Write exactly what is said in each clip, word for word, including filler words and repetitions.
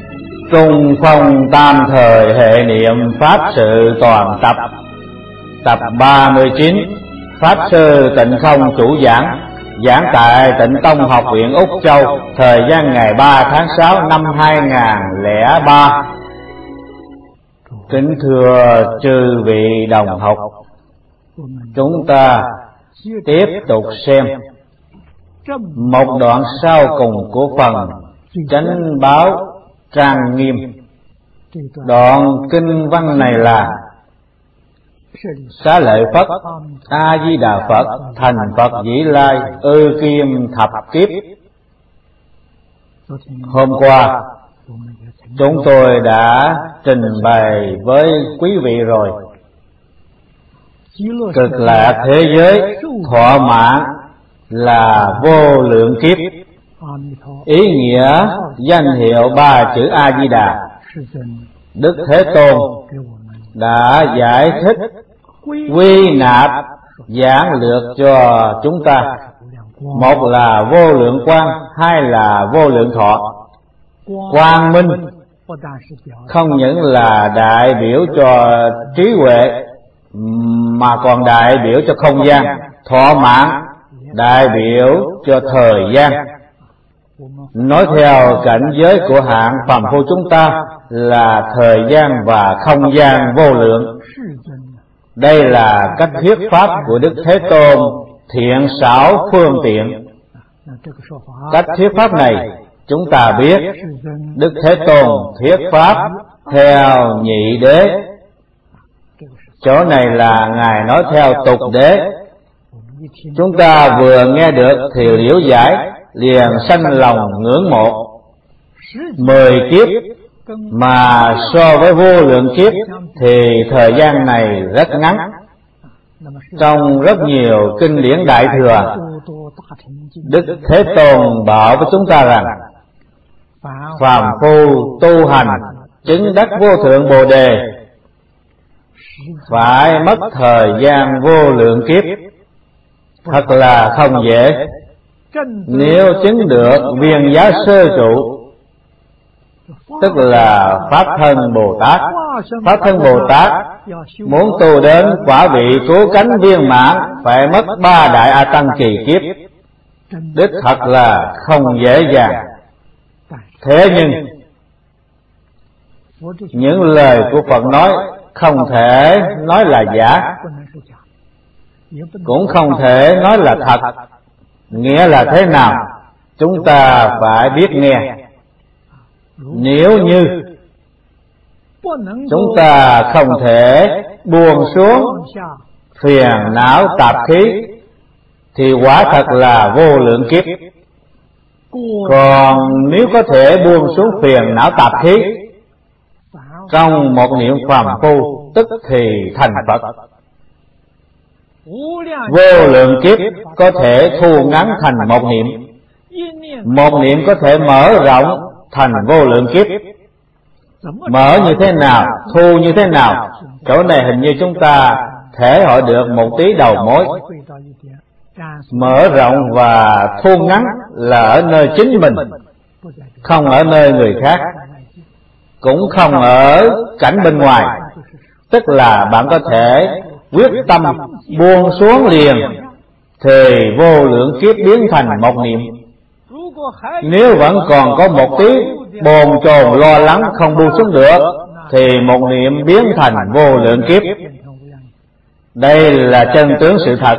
Trung phong tam thời hệ niệm pháp sự toàn tập. Tập ba mươi chín. Pháp sư Tịnh Không chủ giảng, giảng tại Tịnh Tông Học viện Úc Châu, thời gian ngày ba tháng sáu năm hai nghìn lẻ ba. Kính thưa chư vị đồng học, chúng ta tiếp tục xem một đoạn sau cùng của phần Chánh Báo Trang Nghiêm. Đoạn kinh văn này là: Xá lợi Phất, A Di Đà Phật, thành Phật Vĩ Lai, ư kim thập kiếp. Hôm qua chúng tôi đã trình bày với quý vị rồi, Cực lạc thế giới thọ mạng là vô lượng kiếp. Ý nghĩa danh hiệu ba chữ A Di Đà, Đức Thế Tôn đã giải thích quy nạp giảng lược cho chúng ta. Một là vô lượng quang, hai là vô lượng thọ. Quang minh không những là đại biểu cho trí huệ, mà còn đại biểu cho không gian. Thọ mạng đại biểu cho thời gian. Nói theo cảnh giới của hạng phàm phu chúng ta là thời gian và không gian vô lượng. Đây là cách thuyết pháp của Đức Thế Tôn, thiện xảo phương tiện. Cách thuyết pháp này chúng ta biết Đức Thế Tôn thuyết pháp theo nhị đế. Chỗ này là Ngài nói theo tục đế. Chúng ta vừa nghe được thì liễu giải, liền sanh lòng ngưỡng mộ. Mười kiếp mà so với vô lượng kiếp thì thời gian này rất ngắn. Trong rất nhiều kinh điển Đại Thừa, Đức Thế Tôn bảo với chúng ta rằng phàm phu tu hành chứng đắc vô thượng Bồ Đề phải mất thời gian vô lượng kiếp, thật là không dễ. Nếu chứng được viên giá sơ trụ, tức là Pháp Thân Bồ Tát. Pháp Thân Bồ Tát muốn tu đến quả vị cứu cánh viên mãn phải mất ba đại A Tăng kỳ kiếp, đích thật là không dễ dàng. Thế nhưng những lời của Phật nói không thể nói là giả, cũng không thể nói là thật. Nghĩa là thế nào? Chúng ta phải biết nghe. Nếu như chúng ta không thể buông xuống phiền não tạp khí thì quả thật là vô lượng kiếp. Còn nếu có thể buông xuống phiền não tạp khí trong một niệm phàm phu, tức thì thành Phật. Vô lượng kiếp có thể thu ngắn thành một niệm, một niệm có thể mở rộng thành vô lượng kiếp. Mở như thế nào, thu như thế nào, chỗ này hình như chúng ta thể hội được một tí đầu mối. Mở rộng và thu ngắn là ở nơi chính mình, không ở nơi người khác, cũng không ở cảnh bên ngoài. Tức là bạn có thể quyết tâm buông xuống liền thì vô lượng kiếp biến thành một niệm. Nếu vẫn còn có một tí bồn chồn lo lắng không buông xuống được thì một niệm biến thành vô lượng kiếp. Đây là chân tướng sự thật.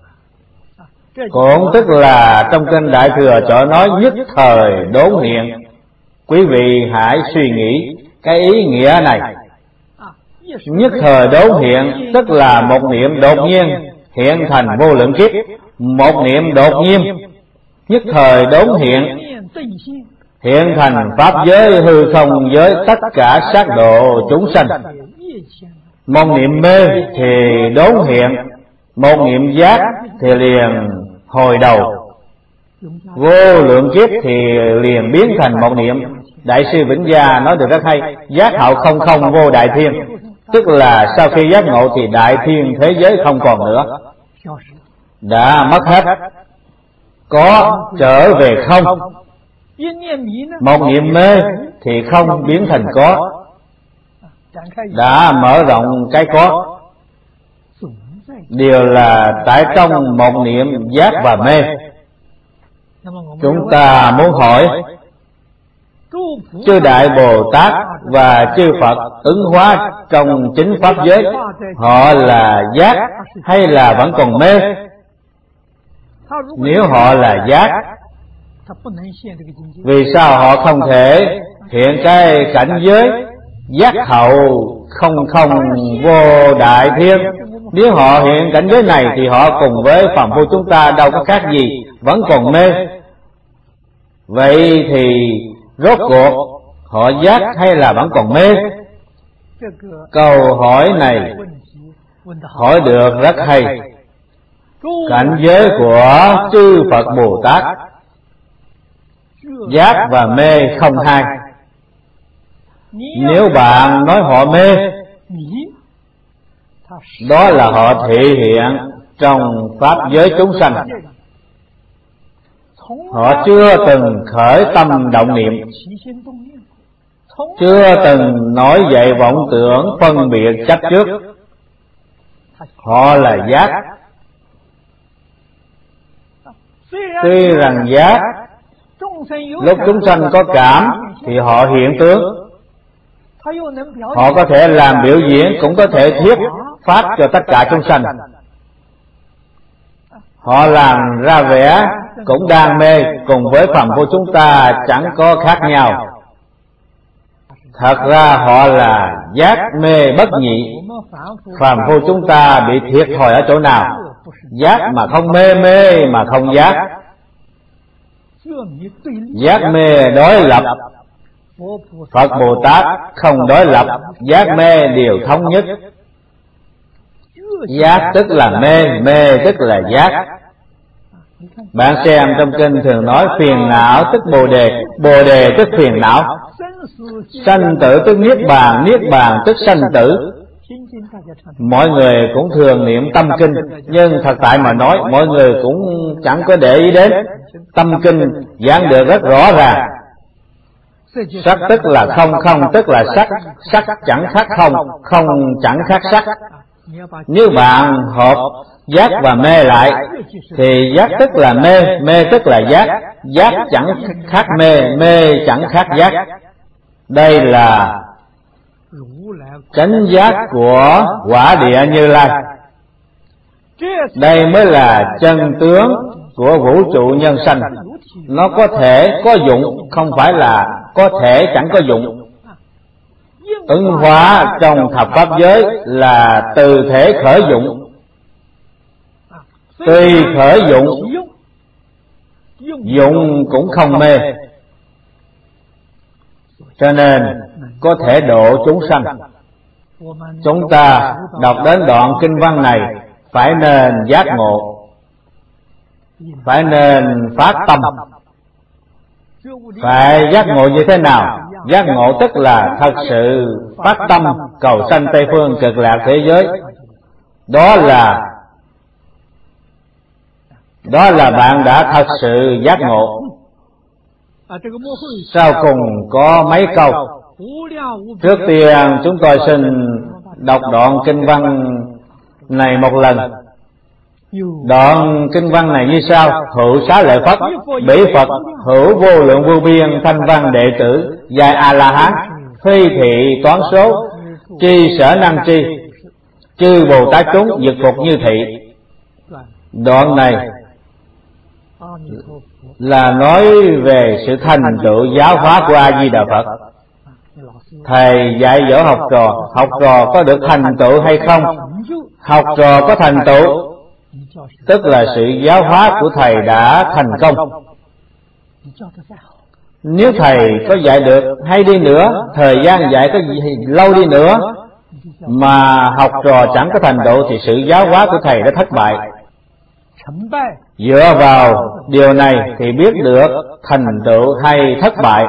Cũng tức là trong kinh Đại Thừa chỗ nói nhất thời đốn hiện. Quý vị hãy suy nghĩ cái ý nghĩa này. Nhất thời đốn hiện tức là một niệm đột nhiên hiện thành vô lượng kiếp. Một niệm đột nhiên nhất thời đốn hiện hiện thành pháp giới hư không giới tất cả sát độ chúng sanh. Một niệm mê thì đốn hiện, một niệm giác thì liền hồi đầu. Vô lượng kiếp thì liền biến thành một niệm. Đại sư Vĩnh Gia nói được rất hay: giác hậu không không vô đại thiên. Tức là sau khi giác ngộ thì đại thiên thế giới không còn nữa, đã mất hết, có trở về không. Một niệm mê thì không biến thành có, đã mở rộng cái có, đều là tại trong một niệm giác và mê. Chúng ta muốn hỏi, chư Đại Bồ Tát và chư Phật ứng hóa trong chính pháp giới, họ là giác hay là vẫn còn mê? Nếu họ là giác, vì sao họ không thể hiện cái cảnh giới giác hậu không không vô đại thiên? Nếu họ hiện cảnh giới này thì họ cùng với phàm phu chúng ta đâu có khác gì, vẫn còn mê. Vậy thì rốt cuộc họ giác hay là vẫn còn mê? Câu hỏi này hỏi được rất hay. Cảnh giới của chư Phật Bồ Tát giác và mê không hai. Nếu bạn nói họ mê, đó là họ thể hiện trong pháp giới chúng sanh. Họ chưa từng khởi tâm động niệm, chưa từng nổi dậy vọng tưởng phân biệt chấp trước. Họ là giác. Tuy rằng giác, lúc chúng sanh có cảm thì họ hiện tướng, họ có thể làm biểu diễn, cũng có thể thuyết pháp cho tất cả chúng sanh. Họ làm ra vẻ cũng đang mê, cùng với phàm phu chúng ta chẳng có khác nhau. Thật ra họ là giác mê bất nhị. Phàm phu chúng ta bị thiệt thòi ở chỗ nào? Giác mà không mê, mê mà không giác. Giác mê đối lập, Phật Bồ Tát không đối lập, giác mê đều thống nhất. Giác tức là mê, mê tức là giác. Bạn xem trong kinh thường nói phiền não tức bồ đề, bồ đề tức phiền não, sanh tử tức niết bàn, niết bàn tức sanh tử. Mọi người cũng thường niệm tâm kinh, nhưng thật tại mà nói mọi người cũng chẳng có để ý đến. Tâm kinh giảng được rất rõ ràng. Sắc tức là không, không tức là sắc, sắc chẳng khác không, không chẳng khác sắc. Nếu bạn hợp giác và mê lại thì giác tức là mê, mê tức là giác, giác chẳng khác mê, mê chẳng khác giác. Đây là chánh giác của quả địa Như Lai. Đây mới là chân tướng của vũ trụ nhân sanh. Nó có thể có dụng, không phải là có thể chẳng có dụng. Ứng hóa trong thập pháp giới là từ thể khởi dụng. Tuy khởi dụng, dụng cũng không mê, cho nên có thể độ chúng sanh. Chúng ta đọc đến đoạn kinh văn này phải nên giác ngộ, phải nên phát tâm. Phải giác ngộ như thế nào? Giác ngộ tức là thật sự phát tâm cầu sanh Tây Phương Cực Lạc thế giới. Đó là Đó là bạn đã thật sự giác ngộ. Sau cùng có mấy câu. Trước tiên chúng tôi xin đọc đoạn kinh văn này một lần. Đoạn kinh văn này như sau: Hữu Xá Lợi Phất, bỉ Phật hữu vô lượng vô biên thanh văn đệ tử, giai A La Hán, phi thị toán số, chi sở năng tri, chư Bồ Tát chúng diệt phục như thị. Đoạn này là nói về sự thành tựu giáo hóa của A Di Đà Phật. Thầy dạy dỗ học trò, học trò có được thành tựu hay không? Học trò có thành tựu tức là sự giáo hóa của thầy đã thành công. Nếu thầy có dạy được hay đi nữa, thời gian dạy có lâu đi nữa mà học trò chẳng có thành tựu thì sự giáo hóa của thầy đã thất bại. Dựa vào điều này thì biết được thành tựu hay thất bại.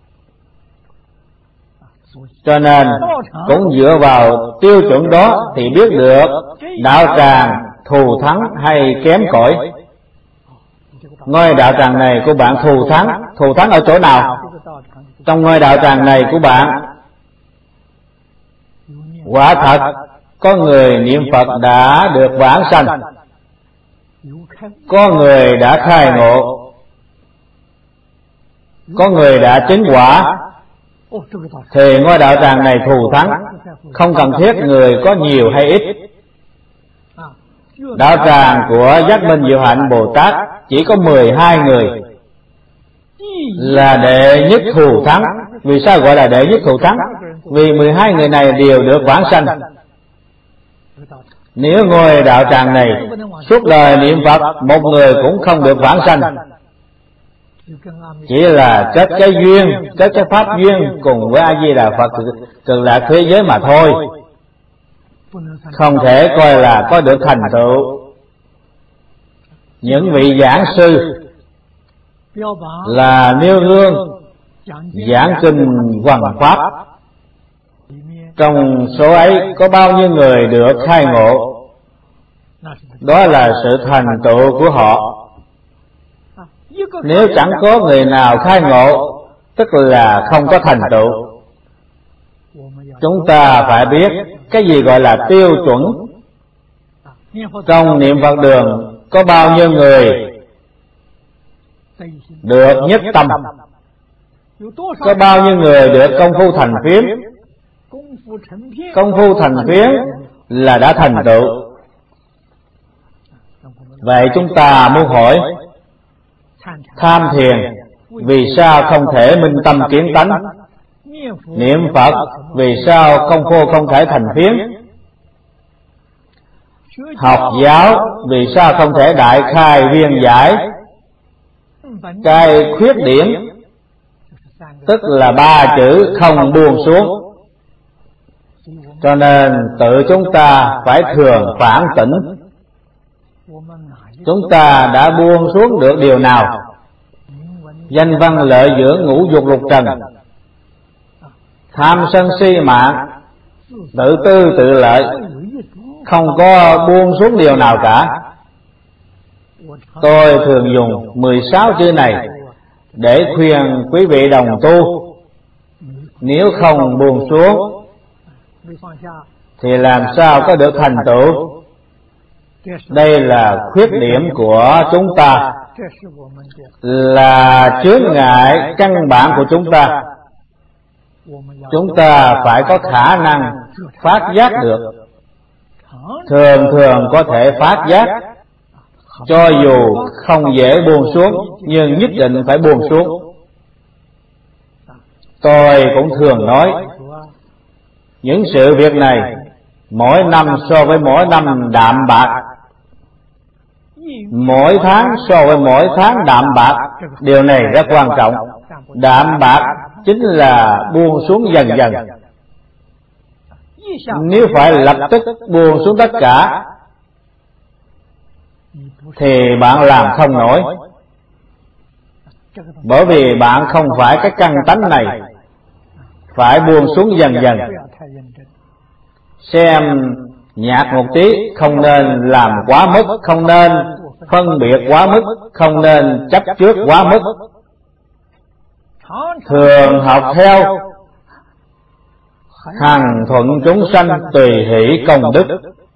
Cho nên cũng dựa vào tiêu chuẩn đó thì biết được đạo tràng thù thắng hay kém cỏi. ngôi đạo tràng này của bạn thù thắng. Thù thắng ở chỗ nào? Trong ngôi đạo tràng này của bạn, quả thật có người niệm Phật đã được vãng sanh, có người đã khai ngộ, có người đã chứng quả, thì ngôi đạo tràng này thù thắng, không cần thiết người có nhiều hay ít. Đạo tràng của Giác Minh Diệu Hạnh Bồ Tát chỉ có mười hai người là đệ nhất thù thắng. Vì sao gọi là đệ nhất thù thắng? Vì mười hai người này đều được vãng sanh. Nếu ngôi đạo tràng này suốt đời niệm Phật, một người cũng không được vãng sanh, chỉ là kết cái duyên, kết cái pháp duyên cùng với A Di Đà Phật cực lạc thế giới mà thôi, không thể coi là có được thành tựu. Những vị giảng sư là nêu gương giảng kinh hoằng pháp, trong số ấy có bao nhiêu người được khai ngộ, đó là sự thành tựu của họ. Nếu chẳng có người nào khai ngộ, tức là không có thành tựu. Chúng ta phải biết cái gì gọi là tiêu chuẩn. Trong niệm Phật đường có bao nhiêu người được nhất tâm, có bao nhiêu người được công phu thành phiến. Công phu thành phiến là đã thành tựu. Vậy chúng ta muốn hỏi, tham thiền vì sao không thể minh tâm kiến tánh? Niệm Phật vì sao công phu không thể thành phiến? Học giáo vì sao không thể đại khai viên giải? Cái khuyết điểm tức là ba chữ không buông xuống. Cho nên tự chúng ta phải thường phản tỉnh, chúng ta đã buông xuống được điều nào? Danh văn lợi dưỡng ngũ dục lục trần, tham sân si mạng, tự tư tự lợi, không có buông xuống điều nào cả. Tôi thường dùng mười sáu chữ này để khuyên quý vị đồng tu. Nếu không buông xuống thì làm sao có được thành tựu? Đây là khuyết điểm của chúng ta, là chướng ngại căn bản của chúng ta. Chúng ta phải có khả năng phát giác được, thường thường có thể phát giác, cho dù không dễ buông xuống nhưng nhất định phải buông xuống. Tôi cũng thường nói, những sự việc này mỗi năm so với mỗi năm đạm bạc, mỗi tháng so với mỗi tháng đạm bạc. Điều này rất quan trọng. Đạm bạc chính là buông xuống dần dần. Nếu phải lập tức buông xuống tất cả thì bạn làm không nổi, bởi vì bạn không phải cái căn tánh này. Phải buông xuống dần dần. Xem nhạc một tí, không nên làm quá mức, không nên phân biệt quá mức, không nên chấp trước quá mức. Thường học theo, hằng thuận chúng sanh, tùy hỷ công đức.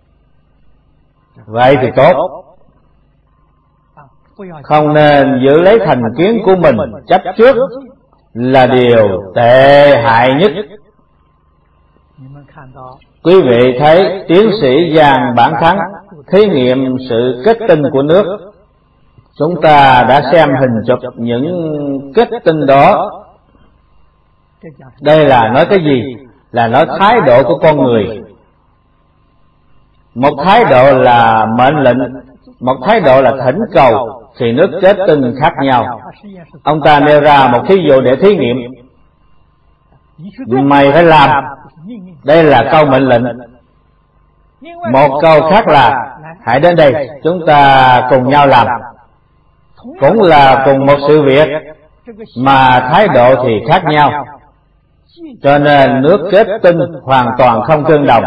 Vậy thì tốt. Không nên giữ lấy thành kiến của mình, chấp trước là điều tệ hại nhất. Quý vị thấy tiến sĩ Giang Bản Thắng thí nghiệm sự kết tinh của nước. Chúng ta đã xem hình chụp những kết tinh đó. Đây là nói cái gì? Là nói thái độ của con người. Một thái độ là mệnh lệnh, một thái độ là thỉnh cầu, thì nước kết tinh khác nhau. Ông ta nêu ra một thí dụ để thí nghiệm. Mày phải làm. Đây là câu mệnh lệnh. Một câu khác là hãy đến đây, chúng ta cùng nhau làm. Cũng là cùng một sự việc, mà thái độ thì khác nhau. Cho nên nước kết tinh hoàn toàn không tương đồng.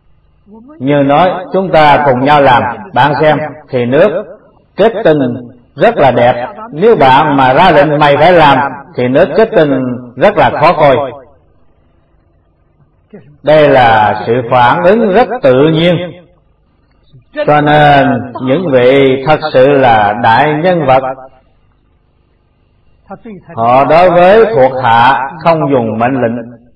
Như nói chúng ta cùng nhau làm, bạn xem, thì nước kết tinh rất là đẹp. Nếu bạn mà ra lệnh mày phải làm thì nước kết tinh rất là khó coi. Đây là sự phản ứng rất tự nhiên. Cho nên những vị thật sự là đại nhân vật, họ đối với thuộc hạ không dùng mệnh lệnh.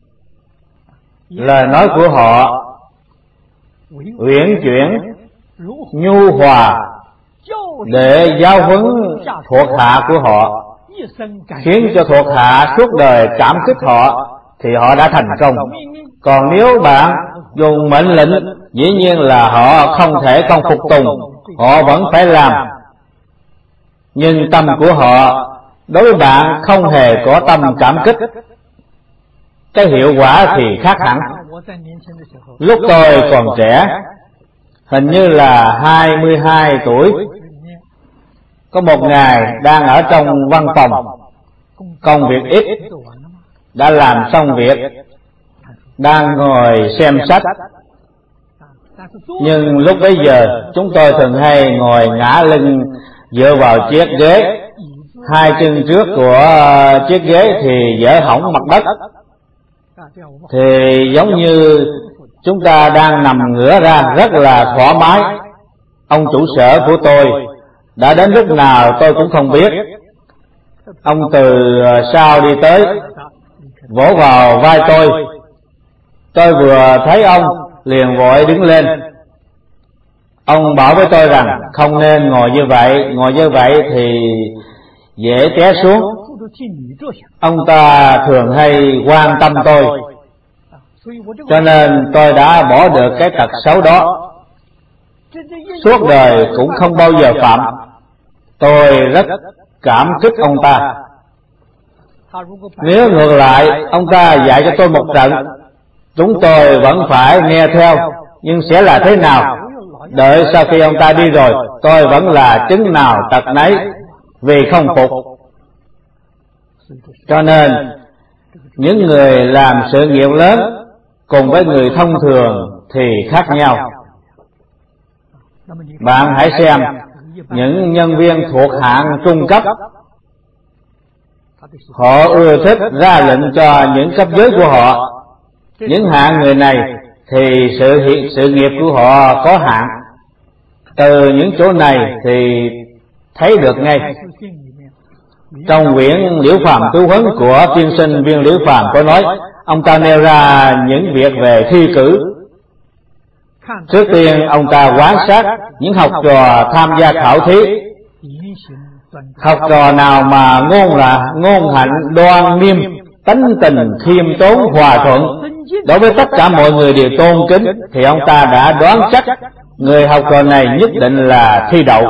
Lời nói của họ uyển chuyển, nhu hòa để giáo huấn thuộc hạ của họ, khiến cho thuộc hạ suốt đời cảm kích họ, thì họ đã thành công. Còn nếu bạn dùng mệnh lệnh, dĩ nhiên là họ không thể không phục tùng, họ vẫn phải làm. Nhưng tâm của họ đối với bạn không hề có tâm cảm kích. Cái hiệu quả thì khác hẳn. Lúc tôi còn trẻ, hình như là hai mươi hai tuổi, có một ngày đang ở trong văn phòng, công việc ít, đã làm xong việc, đang ngồi xem sách. Nhưng lúc bấy giờ chúng tôi thường hay ngồi ngã lưng dựa vào chiếc ghế, hai chân trước của chiếc ghế thì dở hỏng mặt đất, thì giống như chúng ta đang nằm ngửa ra rất là thoải mái. Ông chủ sở của tôi đã đến lúc nào tôi cũng không biết. Ông từ sau đi tới, vỗ vào vai tôi. Tôi vừa thấy ông liền vội đứng lên. Ông bảo với tôi rằng không nên ngồi như vậy, ngồi như vậy thì dễ té xuống. Ông ta thường hay quan tâm tôi, cho nên tôi đã bỏ được cái tật xấu đó, suốt đời cũng không bao giờ phạm. Tôi rất cảm kích ông ta. Nếu ngược lại ông ta dạy cho tôi một trận, chúng tôi vẫn phải nghe theo, nhưng sẽ là thế nào? Đợi sau khi ông ta đi rồi, tôi vẫn là chứng nào tật nấy, vì không phục. Cho nên những người làm sự nghiệp lớn cùng với người thông thường thì khác nhau. Bạn hãy xem những nhân viên thuộc hạng trung cấp, họ ưa thích ra lệnh cho những cấp dưới của họ. Những hạng người này thì sự hiện sự nghiệp của họ có hạn. Từ những chỗ này thì thấy được ngay. Trong quyển Liễu Phàm Tứ Huấn của tiên sinh Viên Liễu Phàm có nói, ông ta nêu ra những việc về thi cử. Trước tiên ông ta quan sát những học trò tham gia khảo thí. Học trò nào mà ngôn là ngôn hạnh đoan nghiêm, tánh tình khiêm tốn hòa thuận, đối với tất cả mọi người đều tôn kính, thì ông ta đã đoán chắc người học trò này nhất định là thi đậu.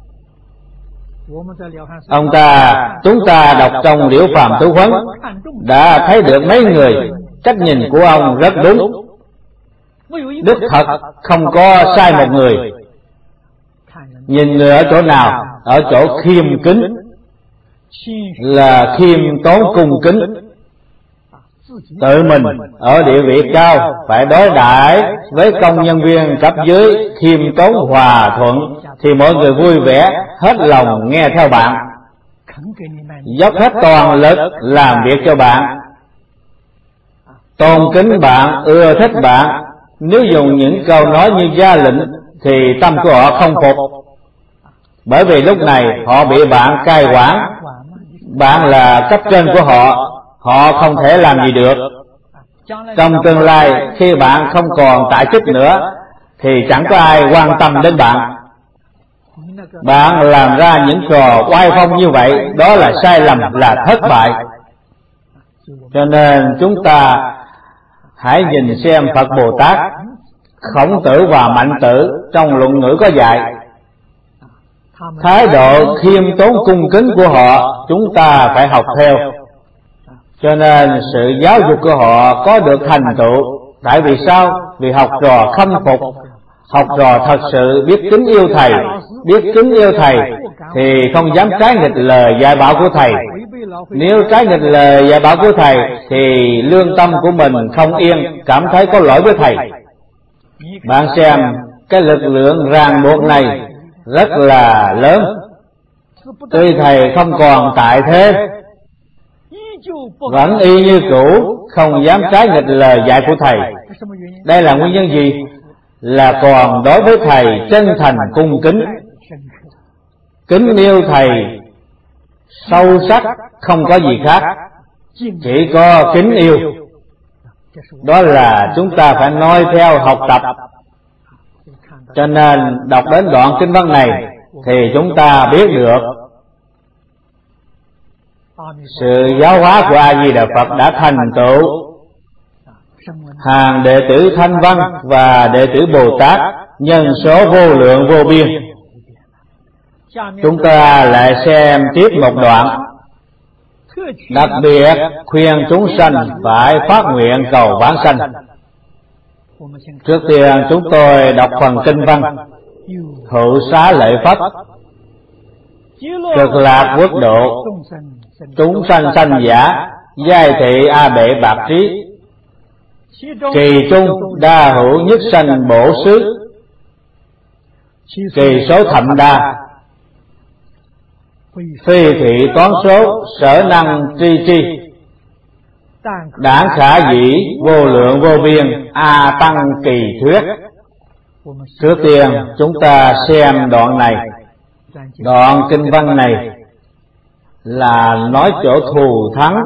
Ông ta, chúng ta đọc trong Liễu Phàm Tứ Huấn đã thấy được mấy người, cách nhìn của ông rất đúng, đích thật không có sai một người. Nhìn người ở chỗ nào? Ở chỗ khiêm kính, là khiêm tốn cung kính. Tự mình ở địa vị cao phải đối đãi với công nhân viên cấp dưới khiêm tốn hòa thuận, thì mọi người vui vẻ hết lòng nghe theo bạn, dốc hết toàn lực làm việc cho bạn, tôn kính bạn, ưa thích bạn. Nếu dùng những câu nói như ra lệnh thì tâm của họ không phục, bởi vì lúc này họ bị bạn cai quản. Bạn là cấp trên của họ, họ không thể làm gì được. Trong tương lai khi bạn không còn tại chức nữa thì chẳng có ai quan tâm đến bạn. Bạn làm ra những trò oai phong như vậy, đó là sai lầm, là thất bại. Cho nên chúng ta hãy nhìn xem Phật Bồ Tát, Khổng Tử và Mạnh Tử trong Luận Ngữ có dạy. Thái độ khiêm tốn cung kính của họ chúng ta phải học theo. Cho nên sự giáo dục của họ có được thành tựu. Tại vì sao? Vì học trò khâm phục, học trò thật sự biết kính yêu thầy. Biết kính yêu thầy thì không dám trái nghịch lời dạy bảo của thầy. Nếu trái nghịch lời dạy bảo của thầy thì lương tâm của mình không yên, cảm thấy có lỗi với thầy. Bạn xem cái lực lượng ràng buộc này rất là lớn. Tuy thầy không còn tại thế, vẫn y như cũ, không dám trái nghịch lời dạy của thầy. Đây là nguyên nhân gì? Là còn đối với thầy chân thành cung kính, kính yêu thầy sâu sắc, không có gì khác, chỉ có kính yêu. Đó là chúng ta phải noi theo học tập. Cho nên đọc đến đoạn kinh văn này thì chúng ta biết được sự giáo hóa của A Di Đà Phật đã thành tựu. Hàng đệ tử Thanh Văn và đệ tử Bồ Tát nhân số vô lượng vô biên. Chúng ta lại xem tiếp một đoạn, đặc biệt khuyên chúng sanh phải phát nguyện cầu vãng sanh. Trước tiên chúng tôi đọc phần kinh văn: Thụ xá lợi Phất, cực lạc quốc độ, chúng sanh sanh giả, giai thị A Bệ Bạc Trí, kỳ trung đa hữu nhất sanh bổ xứ, kỳ số thậm đa, phi thị toán số, sở năng tri tri, đảng khả dĩ vô lượng vô biên, a tăng kỳ thuyết. Trước tiên chúng ta xem đoạn này. Đoạn kinh văn này là nói chỗ thù thắng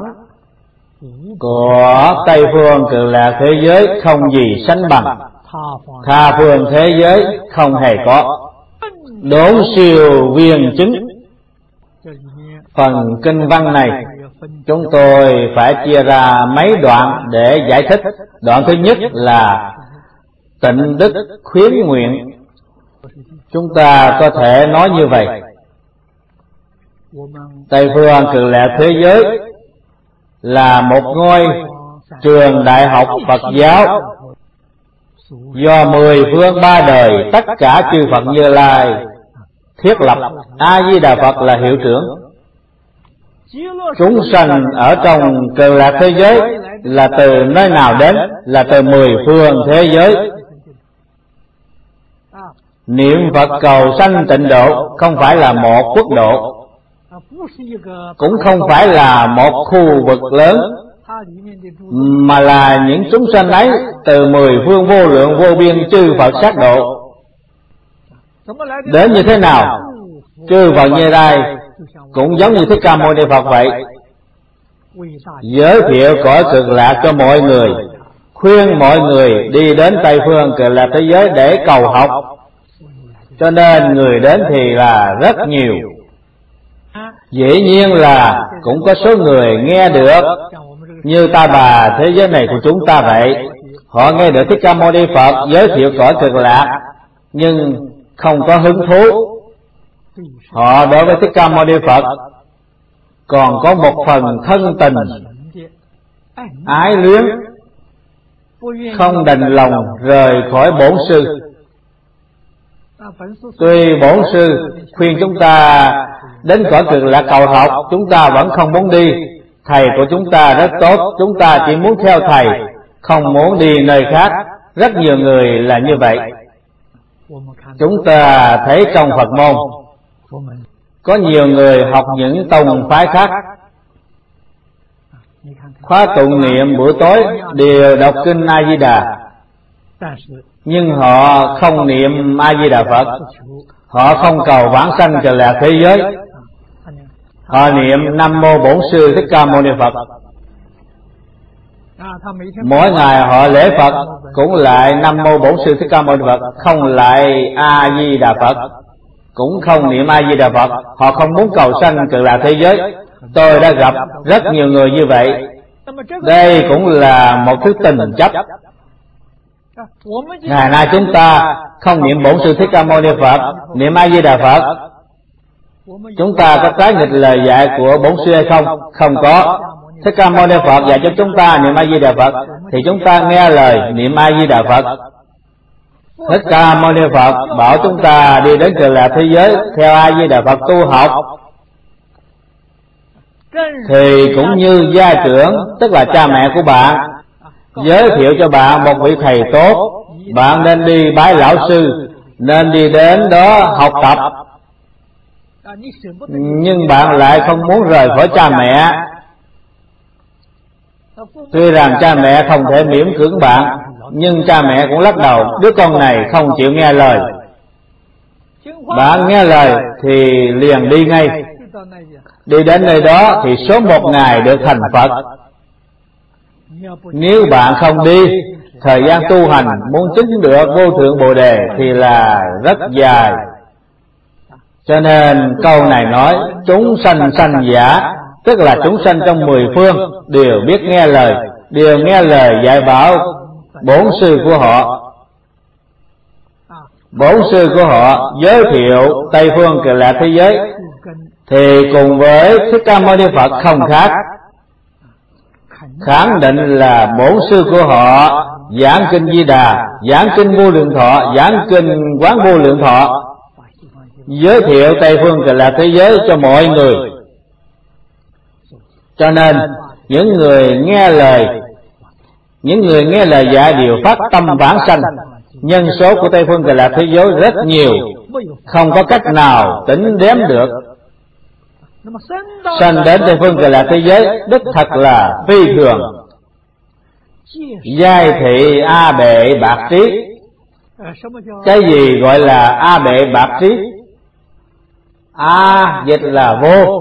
của Tây phương Cực Lạc thế giới không gì sánh bằng, tha phương thế giới không hề có. Đốn siêu viên chứng. Phần kinh văn này chúng tôi phải chia ra mấy đoạn để giải thích. Đoạn thứ nhất là tịnh đức khuyến nguyện. Chúng ta có thể nói như vậy: Tây phương Cực Lạc thế giới là một ngôi trường đại học Phật giáo do mười phương ba đời tất cả chư Phật Như Lai thiết lập. A Di Đà Phật là hiệu trưởng. Chúng sanh ở trong Cực Lạc thế giới là từ nơi nào đến? Là từ mười phương thế giới. Niệm Phật cầu sanh tịnh độ không phải là một quốc độ, cũng không phải là một khu vực lớn, mà là những chúng sanh ấy từ mười phương vô lượng vô biên chư Phật sát độ. Đến như thế nào? Chư Phật Như Lai cũng giống như Thích Ca Mâu Ni Phật vậy, giới thiệu cõi Cực Lạc cho mọi người, khuyên mọi người đi đến Tây phương Cực Lạc thế giới để cầu học. Cho nên người đến thì là rất nhiều. Dĩ nhiên là cũng có số người nghe được, như Ta Bà thế giới này của chúng ta vậy. Họ nghe được Thích Ca Mâu Ni Phật giới thiệu cõi Cực Lạc, nhưng không có hứng thú. Họ đối với Thích Ca Mâu Ni Phật còn có một phần thân tình, ái luyến, không đành lòng rời khỏi bổn sư. Tuy bổn sư khuyên chúng ta đến cõi Cực Lạc cầu học, chúng ta vẫn không muốn đi. Thầy của chúng ta rất tốt, chúng ta chỉ muốn theo thầy, không muốn đi nơi khác. Rất nhiều người là như vậy. Chúng ta thấy trong Phật môn có nhiều người học những tông phái khác, khóa tụng niệm buổi tối đều đọc kinh A Di Đà, nhưng họ không niệm A Di Đà Phật. Họ không cầu vãng sanh Cực Lạc thế giới. Họ niệm Nam Mô Bổn Sư Thích Ca Mâu Ni Phật. Mỗi ngày họ lễ Phật cũng lại Nam Mô Bổn Sư Thích Ca Mâu Ni Phật, không lại A Di Đà Phật, cũng không niệm A Di Đà Phật. Họ không muốn cầu sanh Cực Lạc thế giới. Tôi đã gặp rất nhiều người như vậy. Đây cũng là một thứ tình chấp. Ngày nay chúng ta không niệm Bổn Sư Thích Ca Mâu Ni Phật, niệm A Di Đà Phật, chúng ta có trái nghịch lời dạy của Bổn Sư hay không? Không có. Thích Ca Mâu Ni Phật dạy cho chúng ta niệm A Di Đà Phật thì chúng ta nghe lời niệm A Di Đà Phật. Thích Ca Mâu Ni Phật bảo chúng ta đi đến Cực Lạc thế giới theo A Di Đà Phật tu học, thì cũng như gia trưởng, tức là cha mẹ của bạn, giới thiệu cho bạn một vị thầy tốt, bạn nên đi bái lão sư, nên đi đến đó học tập. nhưng bạn lại không muốn rời khỏi cha mẹ. Tuy rằng cha mẹ không thể miễn cưỡng bạn, nhưng cha mẹ cũng lắc đầu, đứa con này không chịu nghe lời. Bạn nghe lời thì liền đi ngay. Đi đến nơi đó thì sớm một ngày được thành Phật. Nếu bạn không đi, thời gian tu hành muốn chứng được vô thượng Bồ Đề thì là rất dài. Cho nên câu này nói chúng sanh sanh giả, tức là chúng sanh trong mười phương đều biết nghe lời, đều nghe lời dạy bảo bổn sư của họ. Bổn sư của họ giới thiệu Tây phương Cực Lạc thế giới thì cùng với Thích Ca Mâu Ni Phật không khác. Khẳng định là bổn sư của họ giảng kinh Di Đà, giảng kinh Vô Lượng Thọ, giảng kinh Quán Vô Lượng Thọ, giới thiệu Tây phương Cực Lạc thế giới cho mọi người. Cho nên những người nghe lời, những người nghe lời dạy đều phát tâm vãng sanh. Nhân số của Tây phương Cực Lạc thế giới rất nhiều, không có cách nào tính đếm được. Sanh đến Tây phương Cực Lạc thế giới đích thật là phi thường. Giai thị A Bệ Bạc Trí. Cái gì gọi là A Bệ Bạc Trí? A dịch là vô,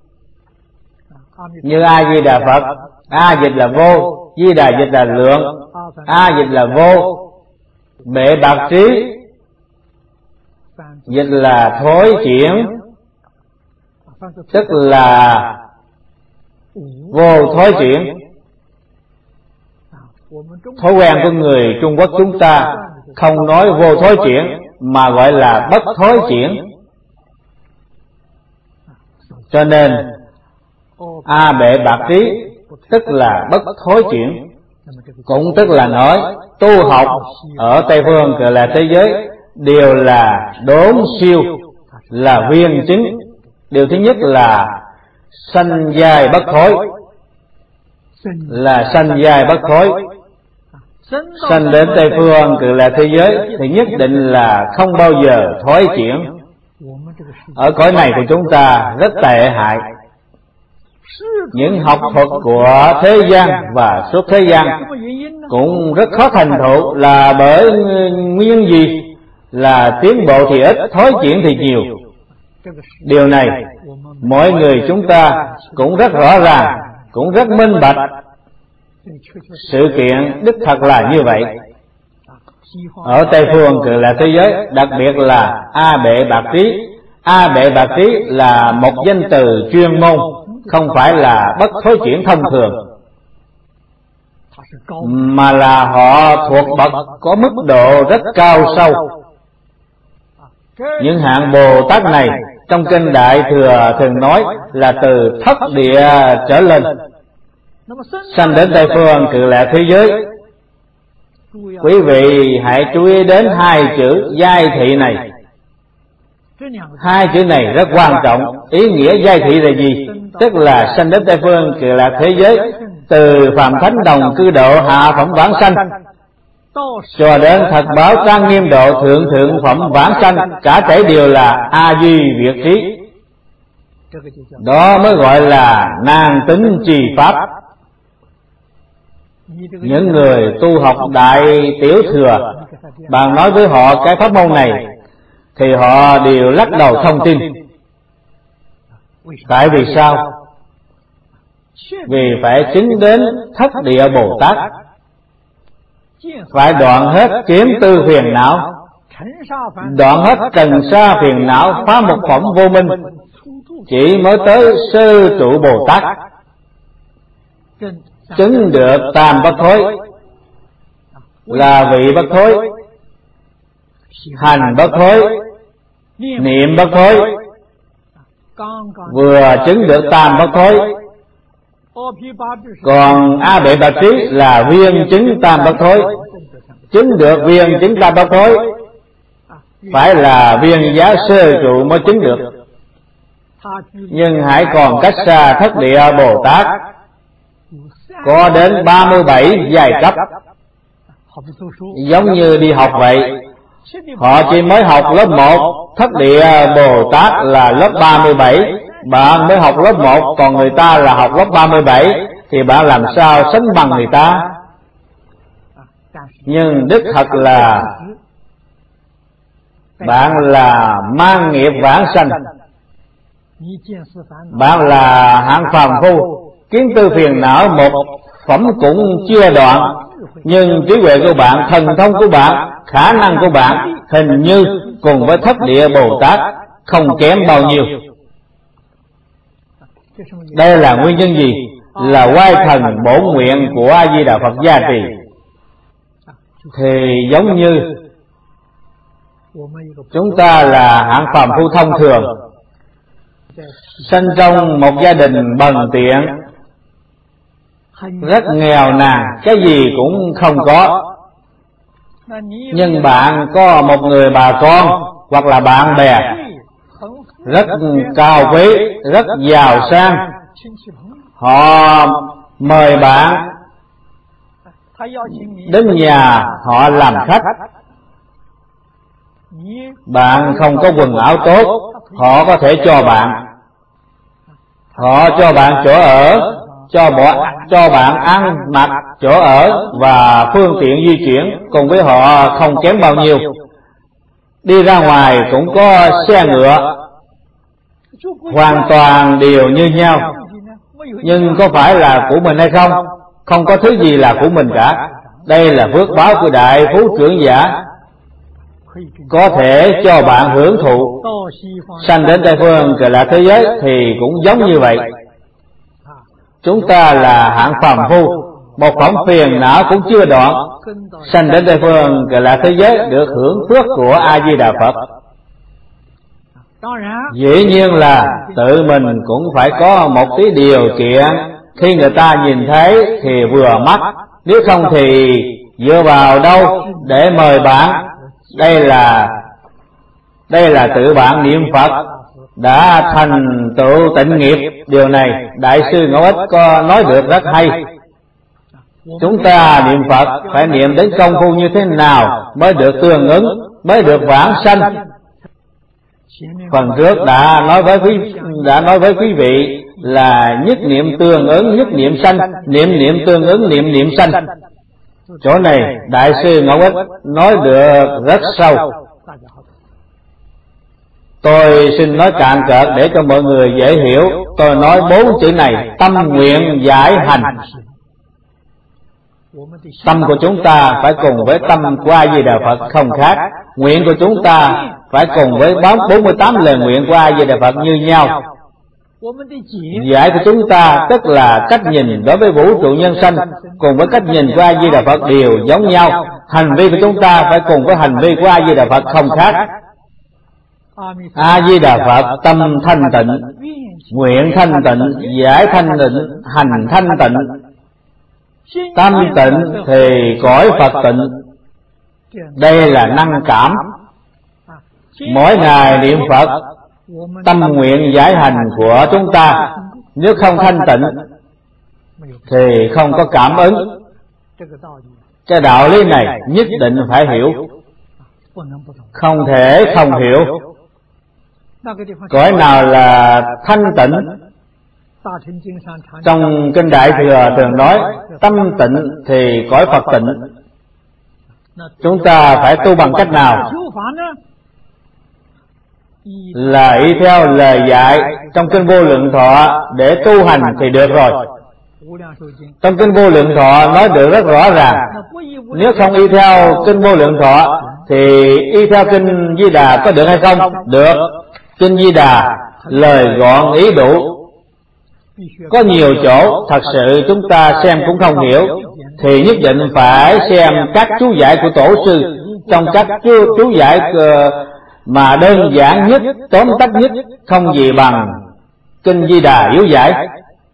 như A Di Đà Phật. A dịch là vô, Di Đà dịch là lượng, A dịch là vô. Bệ Bạc Trí dịch là thối chuyển, tức là vô thối chuyển. Thói quen của người Trung Quốc chúng ta không nói vô thối chuyển mà gọi là bất thối chuyển. Cho nên A Bệ Bạc Trí tức là bất thối chuyển. Cũng tức là nói tu học ở Tây phương Cực Lạc thế giới đều là đốn siêu, là viên chứng. Điều thứ nhất là sanh giai bất thối, là sanh giai bất thối. Sanh đến Tây phương Cực Lạc thế giới thì nhất định là không bao giờ thối chuyển. Ở cõi này của chúng ta rất tệ hại. Những học thuật của thế gian và suốt thế gian cũng rất khó thành thụ, là bởi nguyên gì? Là tiến bộ thì ít, thối chuyển thì nhiều. Điều này mỗi người chúng ta cũng rất rõ ràng, cũng rất minh bạch. Sự kiện đích thật là như vậy. Ở Tây phương Cực Lạc thế giới, đặc biệt là A Bệ Bạc Trí. A Bệ Bạc Trí là một danh từ chuyên môn, không phải là bất thối chuyển thông thường, mà là họ thuộc bậc có mức độ rất cao sâu. Những hạng Bồ Tát này trong kinh Đại Thừa thường nói là từ thất địa trở lên, sanh đến Tây phương Cực Lạc thế giới. Quý vị hãy chú ý đến hai chữ giai thị này. Hai chữ này rất quan trọng. Ý nghĩa giai thị là gì? Tức là sanh đến Tây phương Cực Lạc thế giới, từ phàm thánh đồng cư độ hạ phẩm vãng sanh cho đến thật báo trang nghiêm độ thượng thượng phẩm vãng sanh, cả thảy đều là A Duy Việt Trí. Đó mới gọi là nan tính trì pháp. Những người tu học Đại Tiểu Thừa, bạn nói với họ cái pháp môn này thì họ đều lắc đầu không tin. Tại vì sao? Vì phải chứng đến thất địa Bồ Tát, phải đoạn hết kiếm tư phiền não, đoạn hết trần sa phiền não, phá một phẩm vô minh, chỉ mới tới sơ trụ Bồ Tát, chứng được tam bất thối, là vị bất thối, hành bất thối, niệm bất thối. Vừa chứng được tam bất thối. Còn A Bệ Bạc Trí là viên chứng tam bất thối. Chứng được viên chứng tam bất thối phải là viên giá sơ trụ mới chứng được. Nhưng hãy còn cách xa thất địa Bồ Tát, có đến ba mươi bảy giai cấp. Giống như đi học vậy, Họ chỉ mới học lớp một, Thất Địa Bồ Tát là lớp ba mươi bảy, bạn mới học lớp một, còn người ta là học lớp ba mươi bảy, thì bạn làm sao sánh bằng người ta? Nhưng đích thật là bạn là mang nghiệp vãng sanh, bạn là hạng phàm phu, kiến tư phiền não một phẩm cũng chưa đoạn, nhưng trí huệ của bạn, thần thông của bạn, khả năng của bạn hình như cùng với Thất Địa Bồ Tát không kém bao nhiêu. Đây là nguyên nhân gì? Là oai thần bổn nguyện của A Di Đà Phật gia trì. Thì giống như chúng ta là hạng phàm phu thông thường, sinh trong một gia đình bần tiện, rất nghèo nàn, cái gì cũng không có. Nhưng bạn có một người bà con hoặc là bạn bè rất cao quý, rất giàu sang, họ mời bạn đến nhà họ làm khách. Bạn không có quần áo tốt, họ có thể cho bạn, họ cho bạn chỗ ở, cho bỏ, cho bạn ăn mặc, chỗ ở và phương tiện di chuyển, cùng với họ không kém bao nhiêu. Đi ra ngoài cũng có xe ngựa, hoàn toàn đều như nhau. Nhưng có phải là của mình hay không? Không có thứ gì là của mình cả. Đây là phước báo của đại phú trưởng giả, có thể cho bạn hưởng thụ. Sanh đến Tây Phương Cực Lạc thế giới thì cũng giống như vậy. Chúng ta là hạng phàm phu, một phẩm phiền não cũng chưa đoạn, sanh đến Tây Phương Cực Lạc thế giới được hưởng phước của A Di Đà Phật. Dĩ nhiên là tự mình cũng phải có một tí điều kiện, khi người ta nhìn thấy thì vừa mắt, nếu không thì dựa vào đâu để mời bạn? Đây là đây là tự bạn niệm Phật đã thành tựu tịnh nghiệp. Điều này Đại sư Ngẫu Ích có nói được rất hay. Chúng ta niệm Phật phải niệm đến công phu như thế nào mới được tương ứng, mới được vãng sanh. Phần trước đã nói với quý đã nói với quý vị là nhất niệm tương ứng nhất niệm sanh, niệm niệm tương ứng niệm niệm sanh. Chỗ này Đại sư Ngẫu Ích nói được rất sâu. Tôi xin nói cạn cợt để cho mọi người dễ hiểu. Tôi nói bốn chữ này: tâm nguyện giải hành. Tâm của chúng ta phải cùng với tâm của A Di Đà Phật không khác. Nguyện của chúng ta phải cùng với bốn mươi tám lời nguyện của A Di Đà Phật như nhau. Giải của chúng ta tức là cách nhìn đối với vũ trụ nhân sanh cùng với cách nhìn của A Di Đà Phật đều giống nhau. Hành vi của chúng ta phải cùng với hành vi của A Di Đà Phật không khác. A Di Đà Phật tâm thanh tịnh, nguyện thanh tịnh, giải thanh tịnh, hành thanh tịnh. Tâm tịnh thì cõi Phật tịnh. Đây là năng cảm. Mỗi ngày niệm Phật, tâm nguyện giải hành của chúng ta nếu không thanh tịnh thì không có cảm ứng. Cái đạo lý này nhất định phải hiểu, không thể không hiểu. Cõi nào là thanh tịnh? Trong Kinh Đại Thừa thường nói tâm tịnh thì cõi Phật tịnh. Chúng ta phải tu bằng cách nào? Là y theo lời dạy trong Kinh Vô Lượng Thọ để tu hành thì được rồi. Trong Kinh Vô Lượng Thọ nói được rất rõ ràng. Nếu không y theo Kinh Vô Lượng Thọ thì y theo Kinh Di Đà có được hay không? Được. Kinh Di Đà lời gọn ý đủ. Có nhiều chỗ thật sự chúng ta xem cũng không hiểu, thì nhất định phải xem các chú giải của tổ sư. Trong các chú, chú giải mà đơn giản nhất, tóm tắt nhất, không gì bằng Kinh Di Đà Yếu Giải.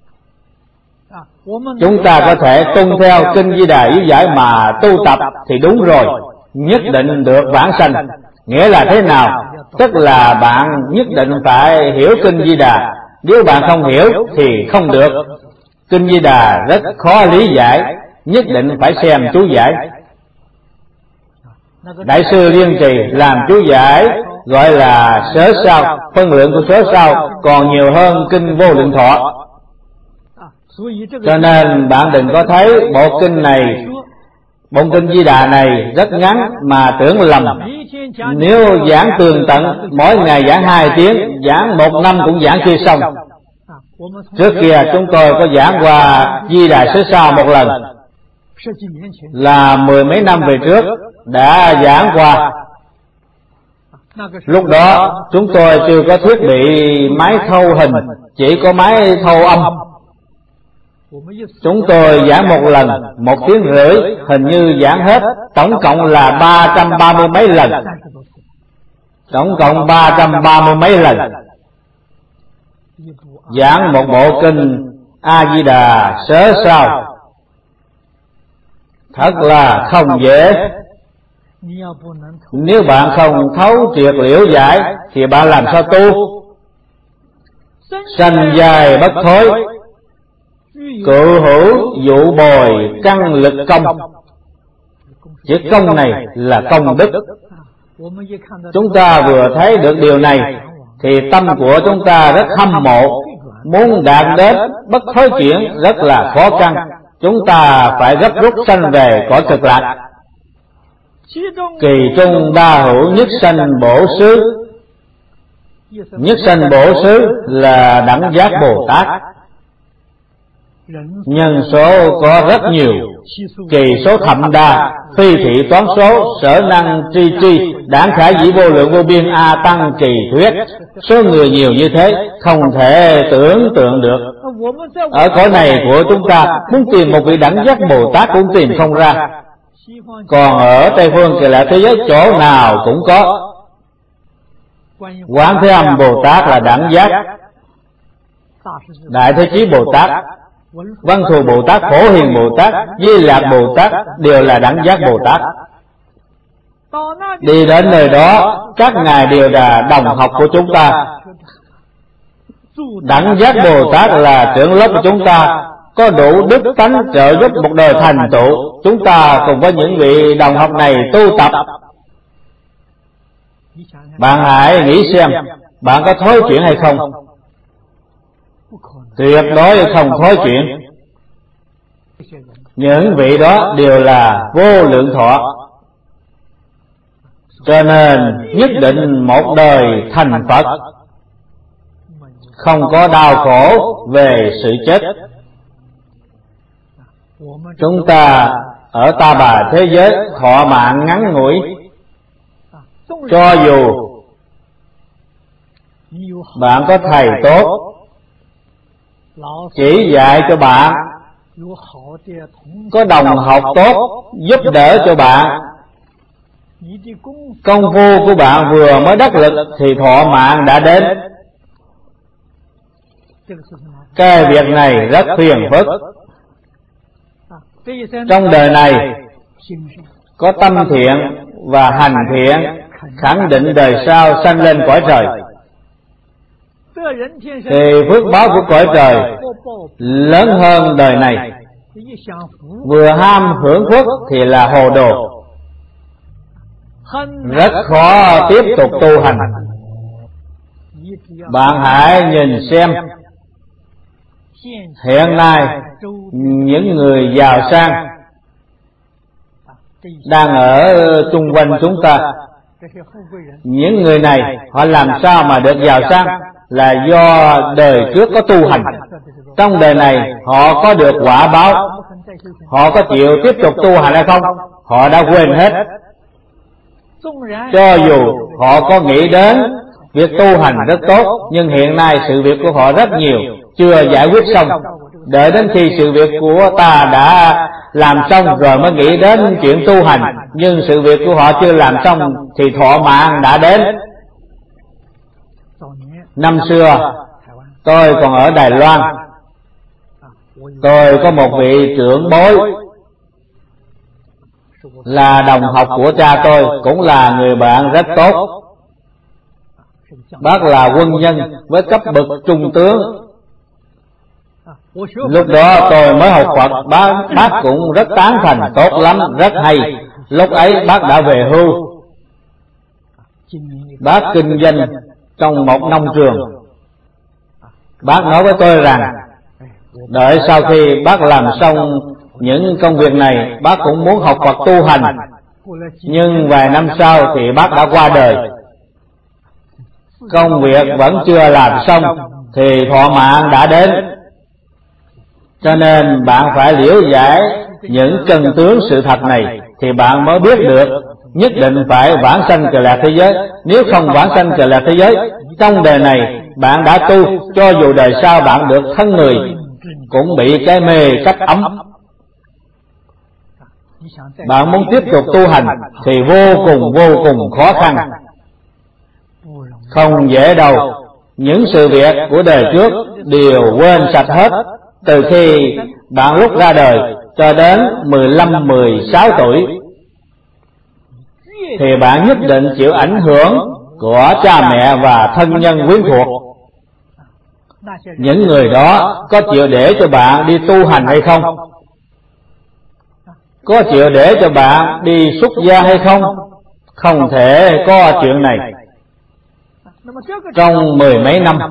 Chúng ta có thể tuân theo Kinh Di Đà Yếu Giải mà tu tập thì đúng rồi, nhất định được vãng sanh. Nghĩa là thế nào? Tức là bạn nhất định phải hiểu Kinh Di Đà. Nếu bạn không hiểu thì không được. Kinh Di Đà rất khó lý giải, nhất định phải xem chú giải. Đại sư Liên Trì làm chú giải gọi là sớ sao, phân lượng của sớ sao còn nhiều hơn kinh Vô Lượng Thọ. Cho nên bạn đừng có thấy bộ kinh này, bộ kinh Di Đà này rất ngắn mà tưởng lầm. Nếu giảng tường tận, mỗi ngày giảng hai tiếng, giảng một năm cũng giảng chưa xong. Trước kia chúng tôi có giảng qua Di Đà sớ sao một lần, là mười mấy năm về trước đã giảng qua. Lúc đó chúng tôi chưa có thiết bị máy thâu hình, chỉ có máy thâu âm. Chúng tôi giảng một lần một tiếng rưỡi, hình như giảng hết tổng cộng là ba trăm ba mươi mấy lần, tổng cộng ba trăm ba mươi mấy lần giảng một bộ kinh A Di Đà sớ sao, thật là không dễ. Nếu bạn không thấu triệt liễu giải thì bạn làm sao tu? Sanh dài bất thối, cự hữu dụ bồi căn lực công. Chữ công này là công đức. Chúng ta vừa thấy được điều này thì tâm của chúng ta rất hâm mộ, muốn đạt đến bất thối chuyển rất là khó khăn. Chúng ta phải gấp rút sanh về cõi Cực Lạc. Kỳ trung đa hữu nhất sanh bổ xứ. Nhất sanh bổ xứ là đẳng giác Bồ Tát. Nhân số có rất nhiều, kỳ số thậm đa, phi thị toán số, sở năng tri tri, đảng khả dĩ vô lượng vô biên, a tăng kỳ thuyết. Số người nhiều như thế không thể tưởng tượng được. Ở cõi này của chúng ta muốn tìm một vị đẳng giác Bồ Tát cũng tìm không ra. Còn ở Tây phương Cực Lạc thế giới chỗ nào cũng có. Quán Thế Âm Bồ Tát là đẳng giác, Đại Thế Chí Bồ Tát, Văn Thù Bồ Tát, Phổ Hiền Bồ Tát, Di Lạc Bồ Tát đều là đẳng giác Bồ Tát. Đi đến nơi đó các ngài đều là đồng học của chúng ta. Đẳng giác Bồ Tát là trưởng lớp của chúng ta, có đủ đức tánh trợ giúp một đời thành tựu. Chúng ta cùng với những vị đồng học này tu tập. Bạn hãy nghĩ xem, bạn có thối chuyển hay không? Tuyệt đối không thối chuyển. Những vị đó đều là vô lượng thọ, cho nên nhất định một đời thành Phật, không có đau khổ về sự chết. Chúng ta ở Ta Bà thế giới thọ mạng ngắn ngủi, cho dù bạn có thầy tốt chỉ dạy cho bạn, có đồng học tốt giúp đỡ cho bạn, công phu của bạn vừa mới đắc lực thì thọ mạng đã đến. Cái việc này rất phiền phức. Trong đời này có tâm thiện và hành thiện, khẳng định đời sau sanh lên cõi trời, thì phước báo của cõi trời lớn hơn đời này. Vừa ham hưởng phước thì là hồ đồ, rất khó tiếp tục tu hành. Bạn hãy nhìn xem, hiện nay những người giàu sang đang ở chung quanh chúng ta. Những người này họ làm sao mà được giàu sang? Là do đời trước có tu hành. Trong đời này họ có được quả báo. Họ có chịu tiếp tục tu hành hay không? Họ đã quên hết. Cho dù họ có nghĩ đến việc tu hành rất tốt, nhưng hiện nay sự việc của họ rất nhiều, chưa giải quyết xong. Đợi đến khi sự việc của ta đã làm xong rồi mới nghĩ đến chuyện tu hành, nhưng sự việc của họ chưa làm xong thì thọ mạng đã đến. Năm xưa tôi còn ở Đài Loan, tôi có một vị trưởng bối là đồng học của cha tôi, cũng là người bạn rất tốt. Bác là quân nhân với cấp bậc trung tướng. Lúc đó tôi mới học Phật, bác, bác cũng rất tán thành, tốt lắm, rất hay. Lúc ấy bác đã về hưu. Bác kinh doanh trong một nông trường. Bác nói với tôi rằng đợi sau khi bác làm xong những công việc này, bác cũng muốn học Phật tu hành. Nhưng vài năm sau thì bác đã qua đời. Công việc vẫn chưa làm xong thì thọ mạng đã đến. Cho nên bạn phải liễu giải những chân tướng sự thật này thì bạn mới biết được nhất định phải vãng sanh cực lạc thế giới. Nếu không vãng sanh cực lạc thế giới, trong đời này bạn đã tu, cho dù đời sau bạn được thân người cũng bị cái mê cách ấm. Bạn muốn tiếp tục tu hành thì vô cùng vô cùng khó khăn, không dễ đâu. Những sự việc của đời trước đều quên sạch hết. Từ khi bạn lúc ra đời cho đến mười lăm mười sáu tuổi thì bạn nhất định chịu ảnh hưởng của cha mẹ và thân nhân quyến thuộc. Những người đó có chịu để cho bạn đi tu hành hay không? Có chịu để cho bạn đi xuất gia hay không? Không thể có chuyện này. Trong mười mấy năm,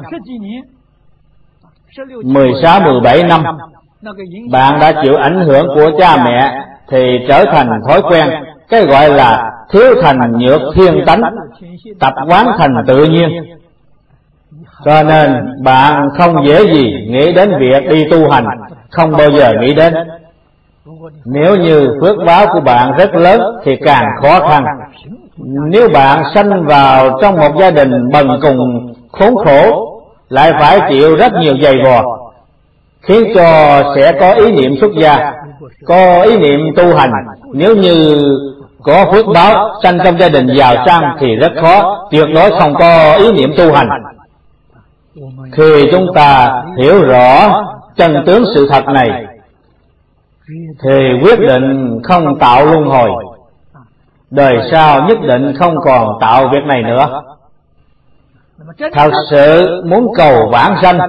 mười sáu mười bảy năm, bạn đã chịu ảnh hưởng của cha mẹ thì trở thành thói quen, cái gọi là thiếu thành nhược thiên tánh, tập quán thành tự nhiên. Cho nên bạn không dễ gì nghĩ đến việc đi tu hành, không bao giờ nghĩ đến. Nếu như phước báo của bạn rất lớn thì càng khó khăn. Nếu bạn sanh vào trong một gia đình bần cùng khốn khổ, lại phải chịu rất nhiều dày vò, khiến cho sẽ có ý niệm xuất gia, có ý niệm tu hành. Nếu như có phước báo sanh trong gia đình giàu sang thì rất khó, tuyệt đối không có ý niệm tu hành. Khi chúng ta hiểu rõ chân tướng sự thật này thì quyết định không tạo luân hồi, đời sau nhất định không còn tạo việc này nữa. Thật sự muốn cầu vãng sanh,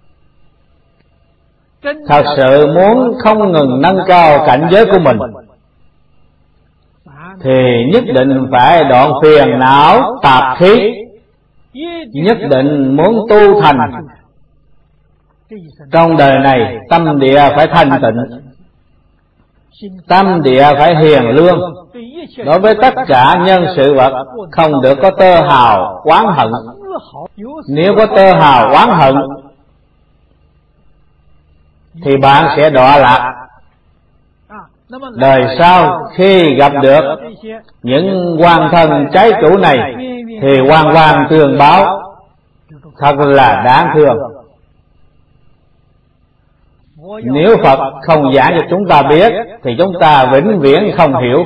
thật sự muốn không ngừng nâng cao cảnh giới của mình thì nhất định phải đoạn phiền não tạp khí, nhất định muốn tu thành. Trong đời này tâm địa phải thanh tịnh, tâm địa phải hiền lương, đối với tất cả nhân sự vật không được có tơ hào oán hận. Nếu có tơ hào oán hận thì bạn sẽ đọa lạc. Đời sau khi gặp được những oan thân trái chủ này thì oan oan tương báo, thật là đáng thương. Nếu Phật không giảng cho chúng ta biết thì chúng ta vĩnh viễn không hiểu.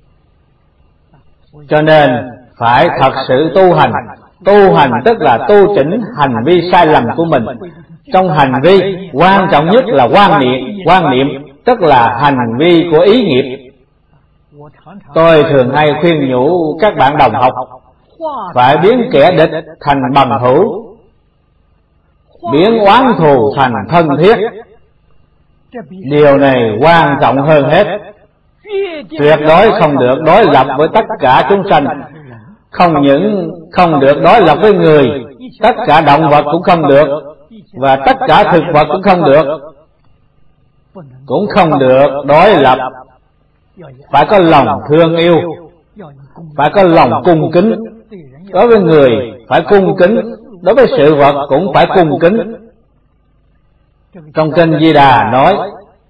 Cho nên phải thật sự tu hành. Tu hành tức là tu chỉnh hành vi sai lầm của mình. Trong hành vi quan trọng nhất là quan niệm, quan niệm tức là hành vi của ý nghiệp. Tôi thường hay khuyên nhủ các bạn đồng học phải biến kẻ địch thành bằng hữu, biến oán thù thành thân thiết. Điều này quan trọng hơn hết. Tuyệt đối không được đối lập với tất cả chúng sanh. Không những không được đối lập với người, tất cả động vật cũng không được, và tất cả thực vật cũng không được. Cũng không được đối lập. Phải có lòng thương yêu, phải có lòng cung kính. Đối với người phải cung kính, đối với sự vật cũng phải cung kính. Trong kinh Di Đà nói: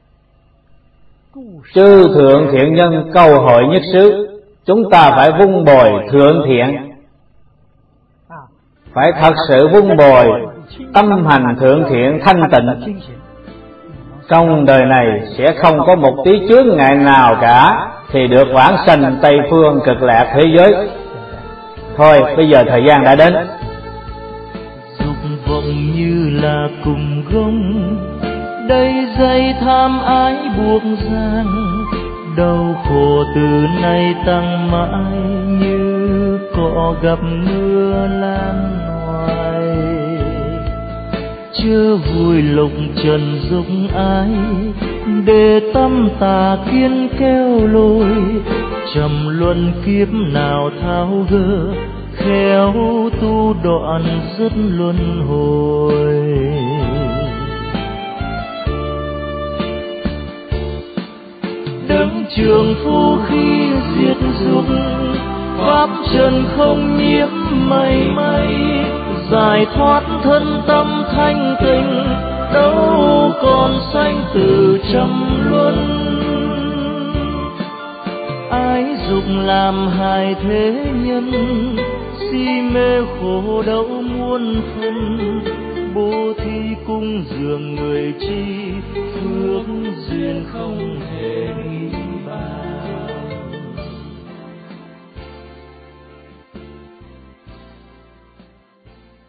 chư thượng thiện nhân câu hội nhất xứ. Chúng ta phải vun bồi thượng thiện, phải thật sự vun bồi tâm hành thượng thiện thanh tịnh. Trong đời này sẽ không có một tí chướng ngại nào cả thì được vãng sanh Tây phương cực lạc thế giới. Thôi bây giờ thời gian đã đến. Dục vọng như là cùng gông, đầy dây tham ái buộc giang. Đau khổ từ nay tăng mãi như cỏ gặp mưa lan hoài. Chưa vui lục trần dục ái, để tâm tà kiến kéo lôi, trầm luân kiếp nào tháo gỡ, khéo tu đoạn rất luân hồi. Đấng trường phu khi diệt dục, pháp trần không nhiễm mảy may, giải thoát thân tâm thanh tịnh, đâu còn sanh tử trầm luân. Ái dục làm hại thế nhân, si mê khổ đau muôn phần, bố thí cung dường người chi phước